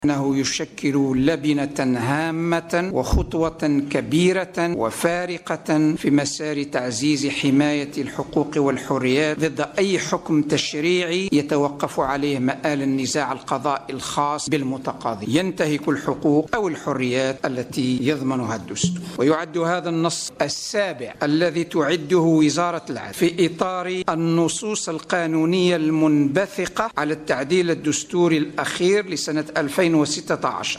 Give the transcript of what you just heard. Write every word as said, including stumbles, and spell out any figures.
أنه يشكل لبنة هامة وخطوة كبيرة وفارقة في مسار تعزيز حماية الحقوق والحريات ضد أي حكم تشريعي يتوقف عليه مآل النزاع القضائي الخاص بالمتقاضي، ينتهك الحقوق أو الحريات التي يضمنها الدستور. ويعد هذا النص السابع الذي تعده وزارة العدل في إطار النصوص القانونية المنبثقة على التعديل الدستوري الأخير لسنة ألفين وستة عشر